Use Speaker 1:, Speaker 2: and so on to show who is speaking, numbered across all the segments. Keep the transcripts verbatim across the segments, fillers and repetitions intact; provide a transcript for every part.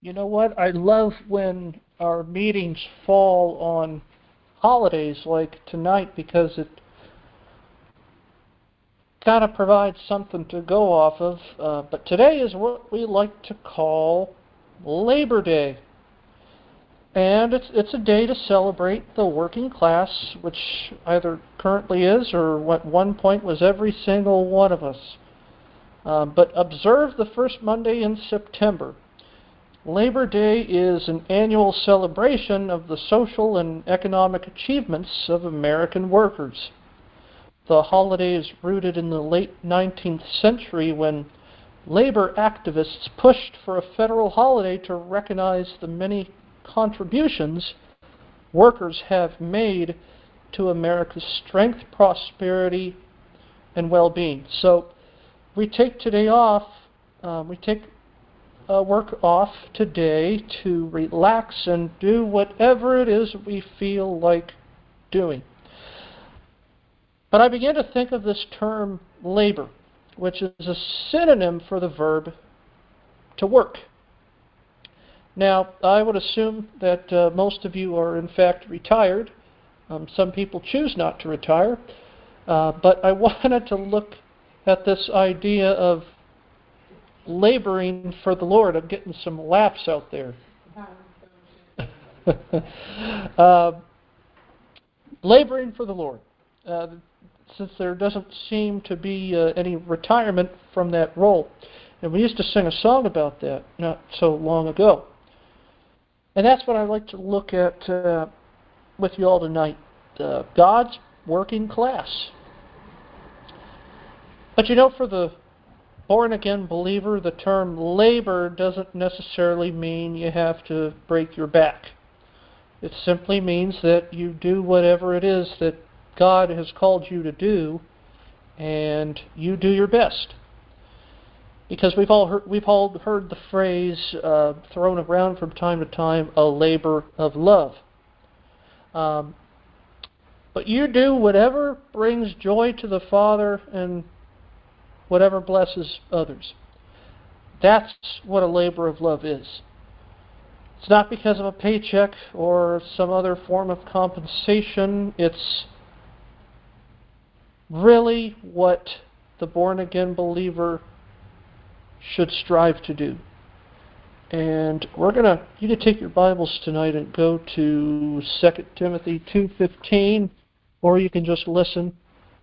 Speaker 1: You know what? I love when our meetings fall on holidays like tonight because it kind of provides something to go off of. Uh, but today is what we like to call Labor Day. And it's it's a day to celebrate the working class, which either currently is or at one point was every single one of us. Uh, but observe the first Monday in September. Labor Day is an annual celebration of the social and economic achievements of American workers. The holiday is rooted in the late nineteenth century when labor activists pushed for a federal holiday to recognize the many contributions workers have made to America's strength, prosperity, and well-being. So we take today off, um, we take uh, work off today to relax and do whatever it is we feel like doing. But I began to think of this term labor, which is a synonym for the verb to work. Now, I would assume that uh, most of you are in fact retired. Um, some people choose not to retire. Uh, but I wanted to look at this idea of laboring for the Lord. I'm getting some laughs out there. uh, laboring for the Lord. Uh, since there doesn't seem to be uh, any retirement from that role. And we used to sing a song about that not so long ago. And that's what I'd like to look at uh, with you all tonight. Uh, God's working class. But you know, for the born-again believer, the term labor doesn't necessarily mean you have to break your back. It simply means that you do whatever it is that God has called you to do, and you do your best. Because we've all heard, we've all heard the phrase uh, thrown around from time to time, a labor of love. Um, but you do whatever brings joy to the Father and whatever blesses others. That's what a labor of love is. It's not because of a paycheck or some other form of compensation. It's really what the born-again believer should strive to do. And we're going to, you can take your Bibles tonight and go to Second Timothy two fifteen, or you can just listen.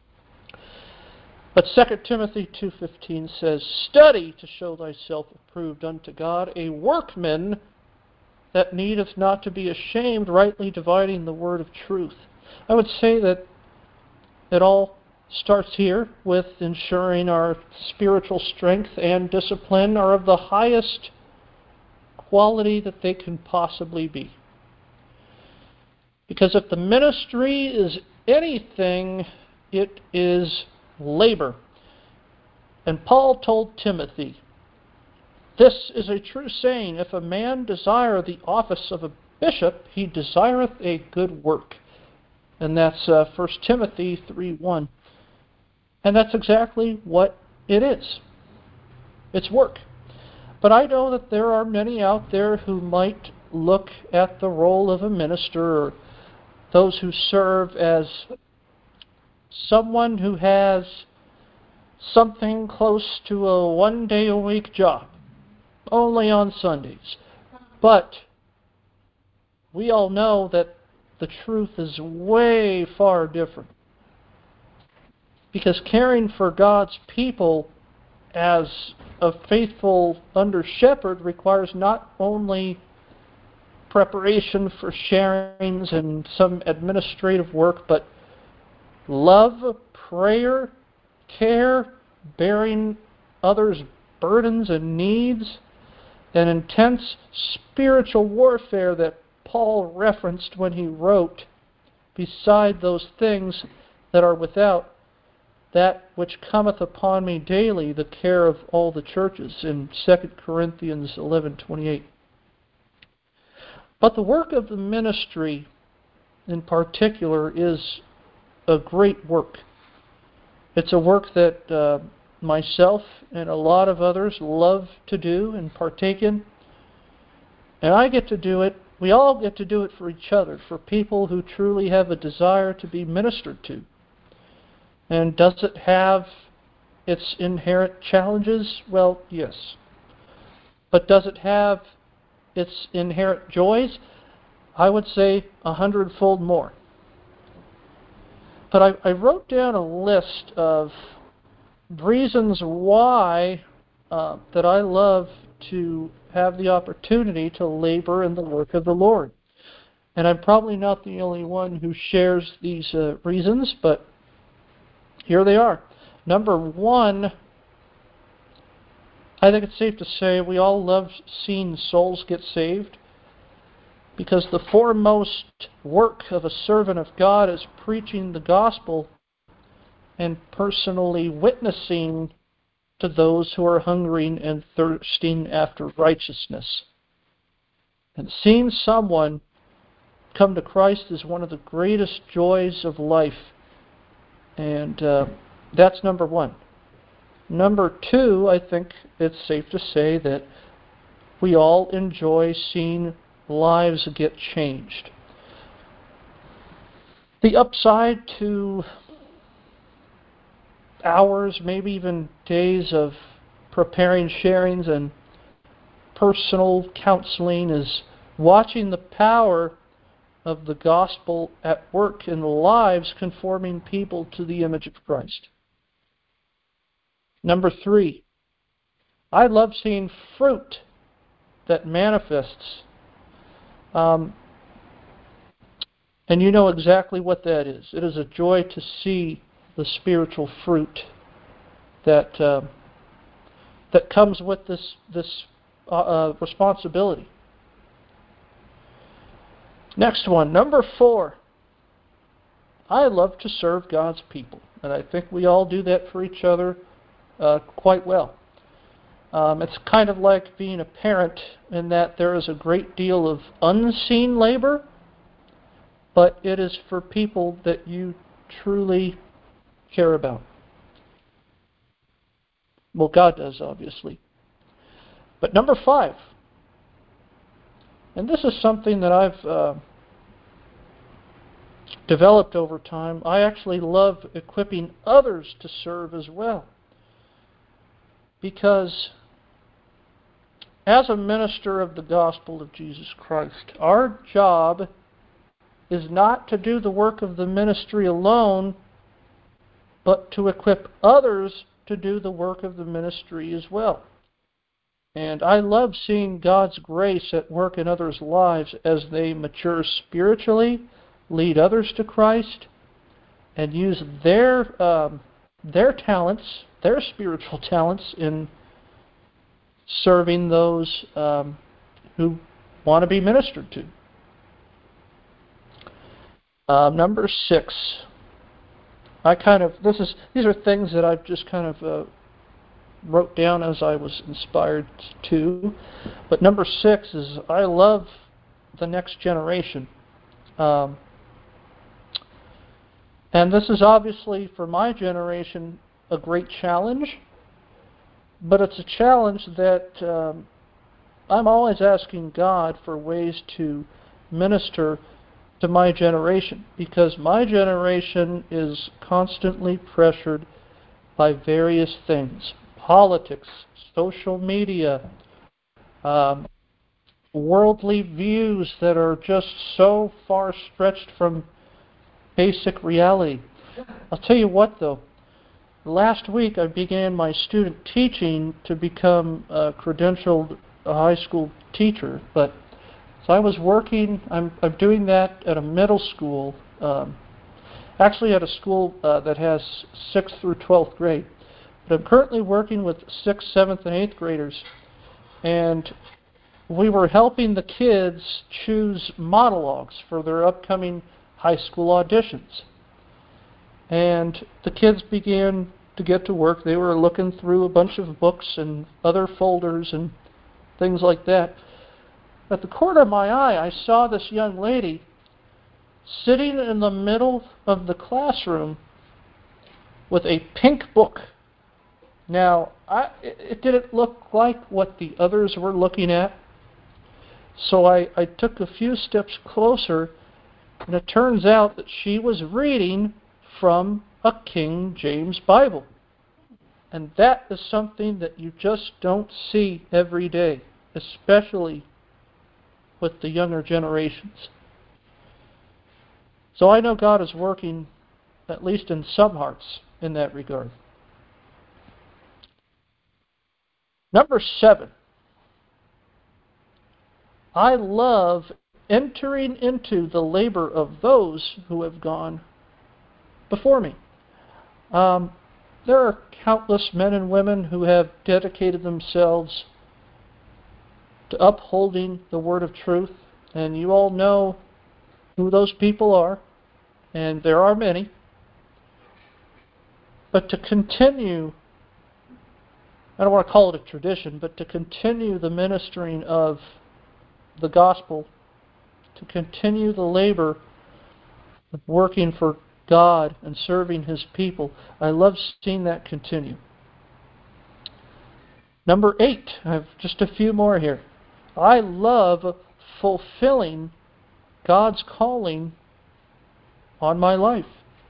Speaker 1: But Second Timothy two fifteen says, "Study to show thyself approved unto God, a workman that needeth not to be ashamed, rightly dividing the word of truth." I would say that it all starts here with ensuring our spiritual strength and discipline are of the highest quality that they can possibly be. Because if the ministry is anything, it is labor. And Paul told Timothy, "This is a true saying, if a man desire the office of a bishop, he desireth a good work." And that's uh, First Timothy three one. And that's exactly what it is. It's work. But I know that there are many out there who might look at the role of a minister or those who serve as someone who has something close to a one-day-a-week job, only on Sundays. But we all know that the truth is way far different. Because caring for God's people as a faithful under-shepherd requires not only preparation for sharings and some administrative work, but love, prayer, care, bearing others' burdens and needs, and intense spiritual warfare that Paul referenced when he wrote, "Beside those things that are without, that which cometh upon me daily, the care of all the churches," in Second Corinthians eleven twenty-eight. But the work of the ministry in particular is a great work. It's a work that uh, myself and a lot of others love to do and partake in. And I get to do it, we all get to do it for each other, for people who truly have a desire to be ministered to. And does it have its inherent challenges? Well, yes. But does it have its inherent joys? I would say a hundredfold more. But I, I wrote down a list of reasons why uh, that I love to have the opportunity to labor in the work of the Lord. And I'm probably not the only one who shares these uh, reasons, but here they are. Number one, I think it's safe to say we all love seeing souls get saved, because the foremost work of a servant of God is preaching the gospel and personally witnessing to those who are hungering and thirsting after righteousness. And seeing someone come to Christ is one of the greatest joys of life. And uh, that's number one. Number two, I think it's safe to say that we all enjoy seeing lives get changed. The upside to hours, maybe even days of preparing sharings and personal counseling is watching the power of the gospel at work in the lives, conforming people to the image of Christ. Number three, I love seeing fruit that manifests. Um, and you know exactly what that is. It is a joy to see the spiritual fruit that uh, that comes with this this uh, uh, responsibility. Next one, number four. I love to serve God's people, and I think we all do that for each other uh, quite well. Um, it's kind of like being a parent in that there is a great deal of unseen labor, but it is for people that you truly care about. Well, God does, obviously. But number five, and this is something that I've uh, developed over time, I actually love equipping others to serve as well. Because as a minister of the gospel of Jesus Christ, our job is not to do the work of the ministry alone, but to equip others to do the work of the ministry as well. And I love seeing God's grace at work in others' lives as they mature spiritually, lead others to Christ, and use their um, their talents, their spiritual talents, in serving those um, who want to be ministered to. Uh, number six. I kind of this is these are things that I've just kind of uh, wrote down as I was inspired to. But number six is I love the next generation. Um, and this is obviously, for my generation, a great challenge. But it's a challenge that um, I'm always asking God for ways to minister to my generation, because my generation is constantly pressured by various things. Politics, social media, um, worldly views that are just so far stretched from basic reality. I'll tell you what, though. Last week I began my student teaching to become a credentialed high school teacher, but so I was working, I'm, I'm doing that at a middle school, um, actually at a school uh, that has sixth through twelfth grade. But I'm currently working with sixth, seventh, and eighth graders, and we were helping the kids choose monologues for their upcoming high school auditions. And the kids began to get to work. They were looking through a bunch of books and other folders and things like that. At the corner of my eye, I saw this young lady sitting in the middle of the classroom with a pink book. Now, I, it didn't look like what the others were looking at. So I, I took a few steps closer, and it turns out that she was reading from a King James Bible. And that is something that you just don't see every day, especially with the younger generations. So I know God is working, at least in some hearts, in that regard. Number seven, I love entering into the labor of those who have gone before me. Um, there are countless men and women who have dedicated themselves to upholding the word of truth, and you all know who those people are, and there are many. But to continue, I don't want to call it a tradition, but to continue the ministering of the gospel, to continue the labor of working for God and serving His people, I love seeing that continue. Number eight, I have just a few more here. I love fulfilling God's calling on my life.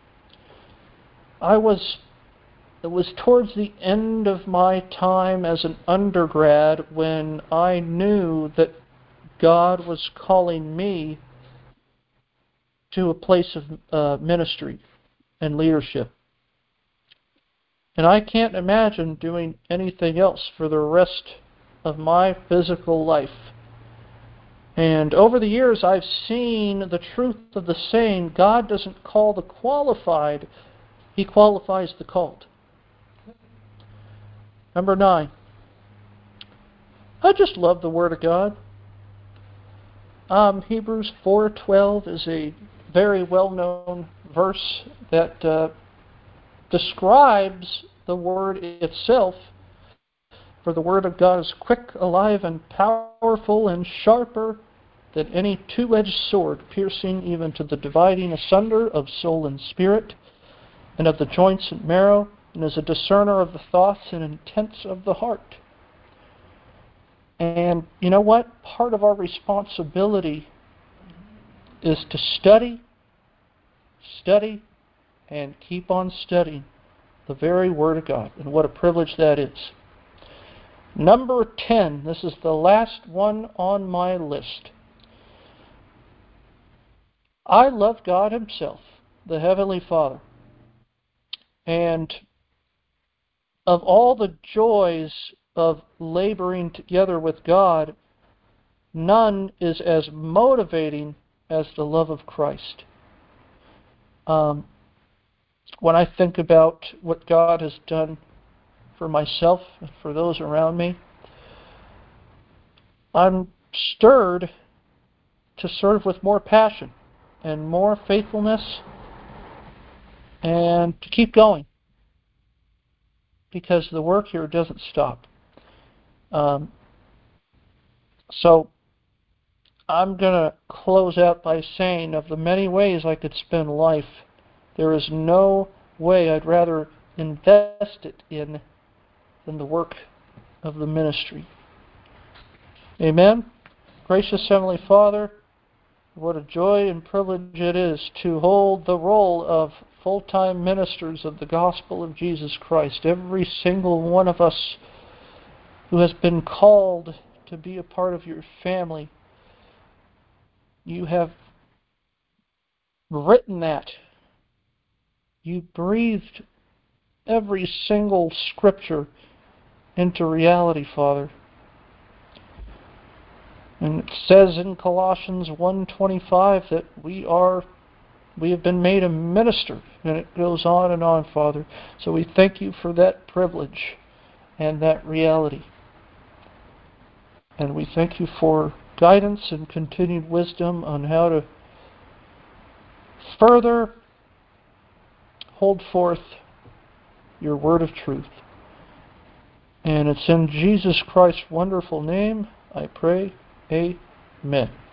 Speaker 1: I was, it was towards the end of my time as an undergrad when I knew that God was calling me to a place of uh, ministry and leadership. And I can't imagine doing anything else for the rest of my physical life. And over the years, I've seen the truth of the saying, God doesn't call the qualified, He qualifies the called. Number nine, I just love the Word of God. Um, Hebrews four twelve is a very well-known verse that uh, describes the Word itself. For the Word of God is quick, alive, and powerful, and sharper than any two-edged sword, piercing even to the dividing asunder of soul and spirit, and of the joints and marrow, and is a discerner of the thoughts and intents of the heart. And you know what? Part of our responsibility is to study, study, and keep on studying the very Word of God. And what a privilege that is. Number ten, this is the last one on my list. I love God Himself, the Heavenly Father. And of all the joys of laboring together with God, none is as motivating as the love of Christ. Um, when I think about what God has done for myself and for those around me, I'm stirred to serve with more passion and more faithfulness and to keep going, because the work here doesn't stop. Um, so I'm going to close out by saying, of the many ways I could spend life, there is no way I'd rather invest it in than the work of the ministry. Amen? Gracious Heavenly Father, what a joy and privilege it is to hold the role of full-time ministers of the gospel of Jesus Christ. Every single one of us who has been called to be a part of your family, you have written that. You breathed every single scripture into reality, Father. And it says in Colossians one twenty-five that we are, we have been made a minister, and it goes on and on, Father. So we thank you for that privilege and that reality. And we thank you for guidance and continued wisdom on how to further hold forth your word of truth. And it's in Jesus Christ's wonderful name I pray. Amen.